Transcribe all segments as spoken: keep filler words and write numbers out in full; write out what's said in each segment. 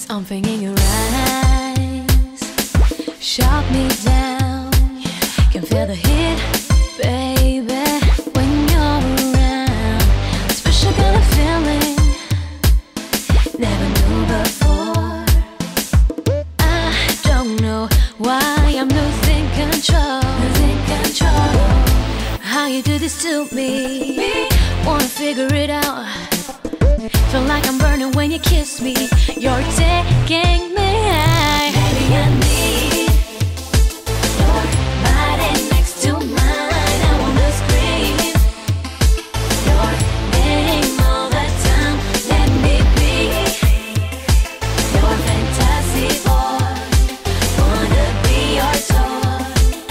Something in your eyes shot me down. Can feel the heat, baby, when you're around. Special kind of feeling, never knew before. I don't know why I'm losing control. Losing control. How you do this to me? me. Wanna figure it out. Feel like I'm burning when you kiss me. You're taking me high. Baby, I need your body next to mine. I wanna scream your name all the time. Let me be your fantasy boy. Wanna be your toy.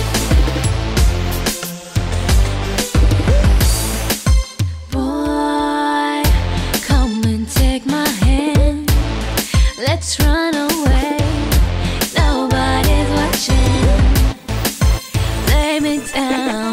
Boy, come and take my hand. Let's run away. Nobody's watching. Lay me down.